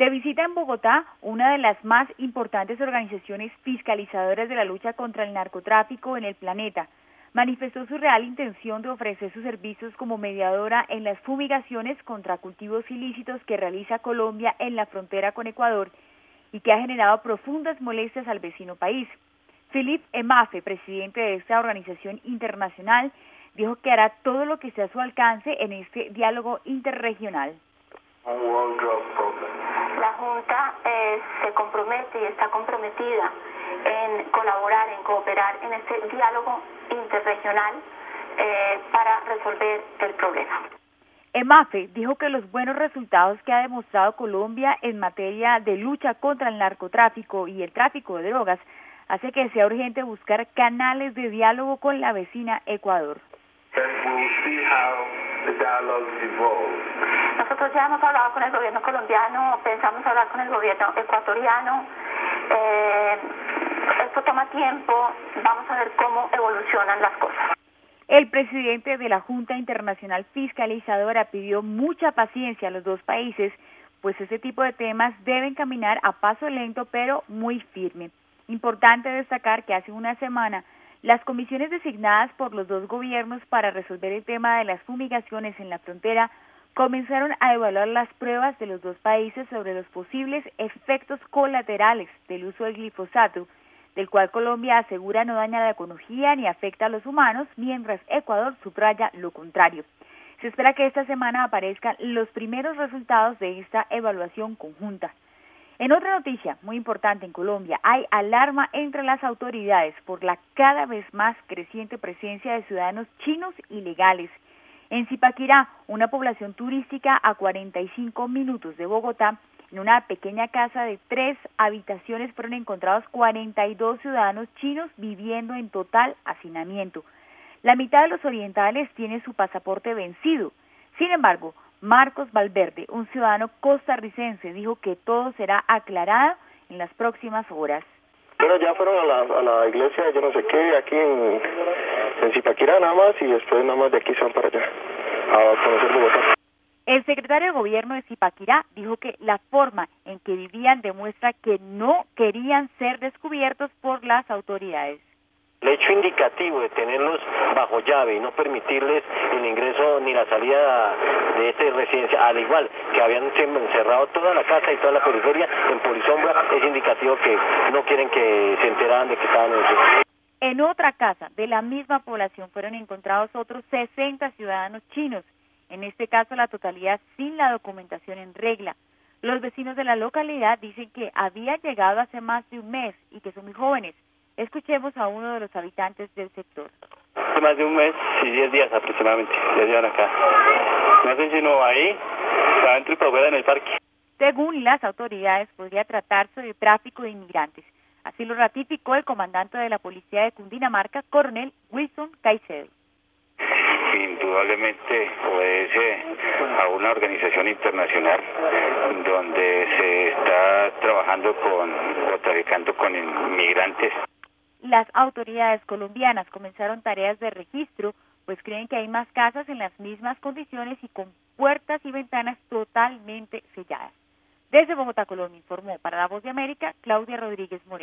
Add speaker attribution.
Speaker 1: De visita en Bogotá, una de las más importantes organizaciones fiscalizadoras de la lucha contra el narcotráfico en el planeta, manifestó su real intención de ofrecer sus servicios como mediadora en las fumigaciones contra cultivos ilícitos que realiza Colombia en la frontera con Ecuador y que ha generado profundas molestias al vecino país. Philippe Emafe, presidente de esta organización internacional, dijo que hará todo lo que esté a su alcance en este diálogo interregional.
Speaker 2: La Junta se compromete y está comprometida en colaborar, en cooperar en este diálogo interregional para resolver el problema.
Speaker 1: Emafe dijo que los buenos resultados que ha demostrado Colombia en materia de lucha contra el narcotráfico y el tráfico de drogas hace que sea urgente buscar canales de diálogo con la vecina Ecuador.
Speaker 2: Nosotros ya hemos hablado con el gobierno colombiano, pensamos hablar con el gobierno ecuatoriano. Esto toma tiempo, vamos a ver cómo evolucionan las cosas.
Speaker 1: El presidente de la Junta Internacional Fiscalizadora pidió mucha paciencia a los dos países, pues este tipo de temas deben caminar a paso lento pero muy firme. Importante destacar que hace una semana las comisiones designadas por los dos gobiernos para resolver el tema de las fumigaciones en la frontera comenzaron a evaluar las pruebas de los dos países sobre los posibles efectos colaterales del uso del glifosato, del cual Colombia asegura no daña la ecología ni afecta a los humanos, mientras Ecuador subraya lo contrario. Se espera que esta semana aparezcan los primeros resultados de esta evaluación conjunta. En otra noticia muy importante en Colombia, hay alarma entre las autoridades por la cada vez más creciente presencia de ciudadanos chinos ilegales. En Zipaquirá, una población turística a 45 minutos de Bogotá, en una pequeña casa de 3 habitaciones fueron encontrados 42 ciudadanos chinos viviendo en total hacinamiento. La mitad de los orientales tiene su pasaporte vencido. Sin embargo, Marcos Valverde, un ciudadano costarricense, dijo que todo será aclarado en las próximas horas.
Speaker 3: Bueno, ya fueron a la iglesia, yo no sé qué, aquí en Zipaquirá nada más, y después nada más de aquí se van para allá, a conocer Bogotá.
Speaker 1: El secretario de gobierno de Zipaquirá dijo que la forma en que vivían demuestra que no querían ser descubiertos por las autoridades.
Speaker 4: El hecho indicativo de tenerlos bajo llave y no permitirles el ingreso ni la salida de esta residencia, al igual que habían encerrado toda la casa y toda la periferia en polisombra, es indicativo que no quieren que se enteraran de que estaban en eso.
Speaker 1: En otra casa de la misma población fueron encontrados otros 60 ciudadanos chinos, en este caso la totalidad sin la documentación en regla. Los vecinos de la localidad dicen que habían llegado hace más de un mes y que son muy jóvenes. Escuchemos a uno de los habitantes del sector.
Speaker 5: Hace más de un mes y 10 días aproximadamente, ya llevan acá. No sé si no ahí, adentro y por fuera en el parque.
Speaker 1: Según las autoridades, podría tratarse de tráfico de inmigrantes. Así lo ratificó el comandante de la policía de Cundinamarca, coronel Wilson Caicedo.
Speaker 5: Indudablemente obedece a una organización internacional donde se está trabajando o traficando con inmigrantes.
Speaker 1: Las autoridades colombianas comenzaron tareas de registro, pues creen que hay más casas en las mismas condiciones y con puertas y ventanas totalmente selladas. Desde Bogotá, Colombia, informó para La Voz de América, Claudia Rodríguez Moreno.